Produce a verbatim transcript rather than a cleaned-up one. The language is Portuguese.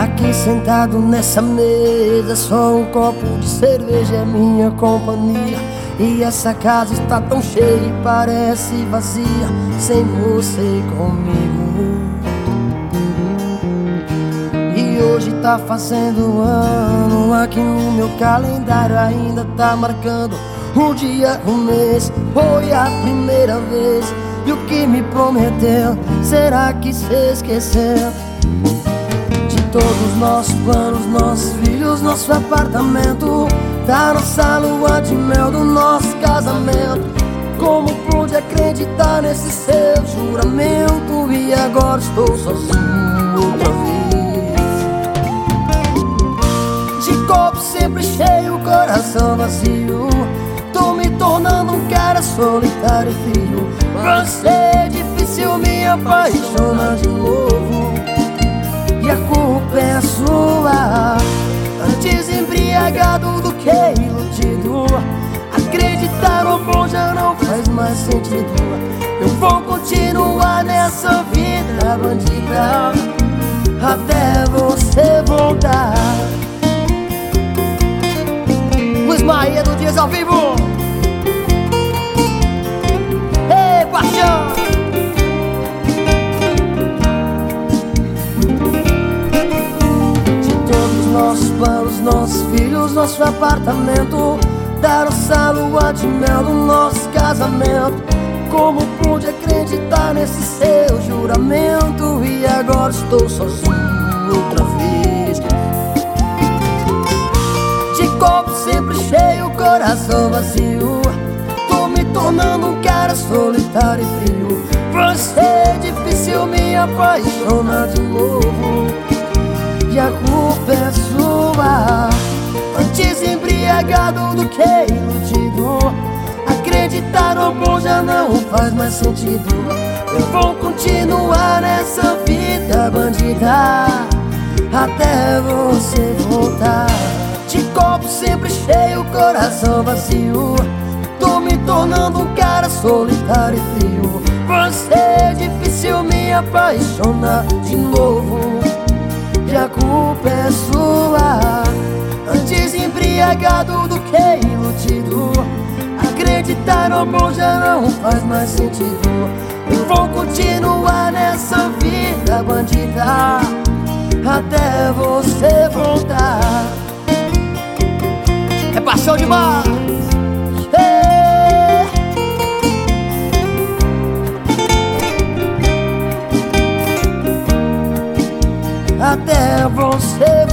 Aqui sentado nessa mesa, só um copo de cerveja é minha companhia. E essa casa está tão cheia e parece vazia sem você comigo. E hoje tá fazendo um ano, aqui no meu calendário ainda tá marcando o dia, o mês. Foi a primeira vez. E o que me prometeu, será que se esqueceu? De todos os nossos planos, nossos filhos, nosso apartamento, da nossa lua de mel, do nosso casamento. Como pude acreditar nesse seu juramento? E agora estou sozinho outra vez. De copo sempre cheio, coração vazio, tô me tornando um cara solitário e frio. Você é difícil me apaixonar de novo, e a culpa é sua. Antes embriagado do que iludido, acreditar no bom já não faz mais sentido. Eu vou continuar nessa vida bandida até você voltar. Luiz Maia do Dias ao vivo. Ei, paixão! De todos os nossos planos, nossos filhos, nosso apartamento, da nossa lua de mel, do nosso casamento. Como pude acreditar nesse seu juramento? E agora estou sozinho outra vez. De copo sempre cheio, coração vazio, tô me tornando um cara solitário e frio. Você é difícil me apaixonar de novo, e a culpa é sua. Antes embriagado do que iludido, acreditar no bom já não faz mais sentido. Eu vou continuar nessa vida bandida até você voltar. De copo sempre cheio, coração vazio, tô me tornando um cara solitário e frio. Você é difícil me apaixonar de novo, e a culpa é sua. Antes embriagado do que iludido, acreditar no bom já não faz mais sentido. Eu vou continuar nessa vida bandida até você voltar. É paixão demais! Hey! Até você